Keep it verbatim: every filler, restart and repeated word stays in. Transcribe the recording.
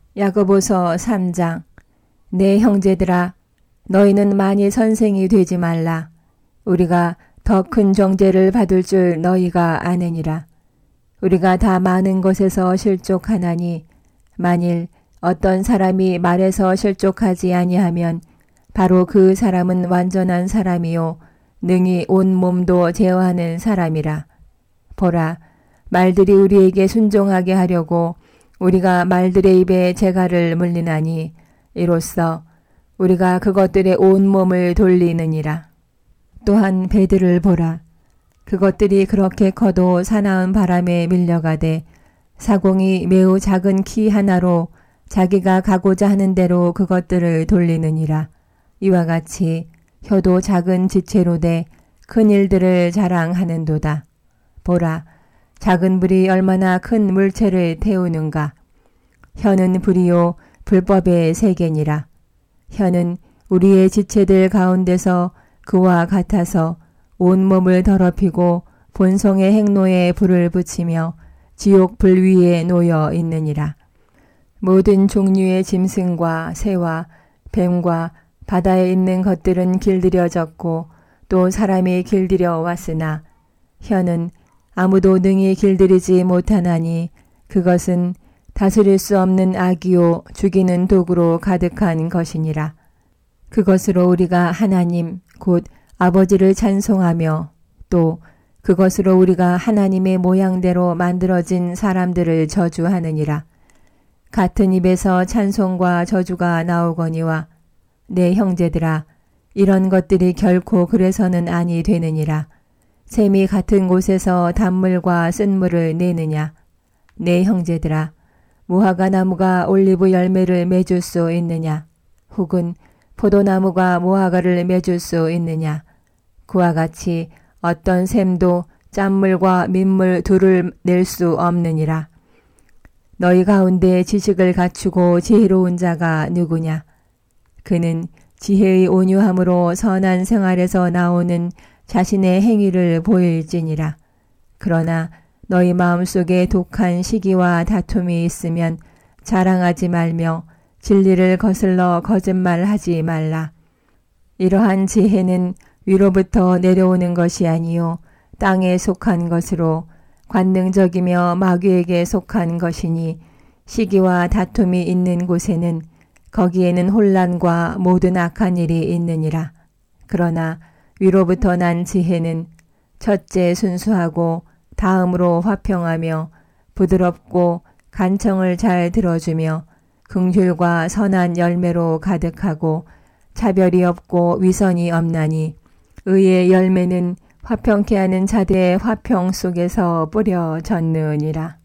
야고보서 삼 장. 내 형제들아, 너희는 만일 선생이 되지 말라. 우리가 더 큰 정죄를 받을 줄 너희가 아느니라. 우리가 다 많은 것에서 실족하나니 만일 어떤 사람이 말에서 실족하지 아니하면 바로 그 사람은 완전한 사람이요 능히 온 몸도 제어하는 사람이라. 보라, 말들이 우리에게 순종하게 하려고 우리가 말들의 입에 재갈을 물리나니 이로써 우리가 그것들의 온 몸을 돌리느니라. 또한 배들을 보라. 그것들이 그렇게 커도 사나운 바람에 밀려가되 사공이 매우 작은 키 하나로 자기가 가고자 하는 대로 그것들을 돌리느니라. 이와 같이 혀도 작은 지체로 돼 큰 일들을 자랑하는도다. 보라, 작은 불이 얼마나 큰 물체를 태우는가. 혀는 불이요 불법의 세계니라. 혀는 우리의 지체들 가운데서 그와 같아서 온몸을 더럽히고 본성의 행로에 불을 붙이며 지옥 불 위에 놓여 있느니라. 모든 종류의 짐승과 새와 뱀과 바다에 있는 것들은 길들여졌고 또 사람이 길들여 왔으나 혀는 아무도 능히 길들이지 못하나니 그것은 다스릴 수 없는 악이요 죽이는 도구로 가득한 것이니라. 그것으로 우리가 하나님 곧 아버지를 찬송하며 또 그것으로 우리가 하나님의 모양대로 만들어진 사람들을 저주하느니라. 같은 입에서 찬송과 저주가 나오거니와 내 형제들아, 이런 것들이 결코 그래서는 아니 되느니라. 샘이 같은 곳에서 단물과 쓴물을 내느냐. 내 형제들아, 무화과 나무가 올리브 열매를 맺을 수 있느냐. 혹은 포도나무가 무화과를 맺을 수 있느냐. 그와 같이 어떤 샘도 짠물과 민물 둘을 낼 수 없느니라. 너희 가운데 지식을 갖추고 지혜로운 자가 누구냐. 그는 지혜의 온유함으로 선한 생활에서 나오는 자신의 행위를 보일지니라. 그러나 너희 마음속에 독한 시기와 다툼이 있으면 자랑하지 말며 진리를 거슬러 거짓말하지 말라. 이러한 지혜는 위로부터 내려오는 것이 아니요 땅에 속한 것으로 관능적이며 마귀에게 속한 것이니 시기와 다툼이 있는 곳에는 거기에는 혼란과 모든 악한 일이 있느니라. 그러나 위로부터 난 지혜는 첫째 순수하고 다음으로 화평하며 부드럽고 간청을 잘 들어주며 긍휼과 선한 열매로 가득하고 차별이 없고 위선이 없나니 의의 열매는 화평케 하는 자들의 화평 속에서 뿌려졌느니라.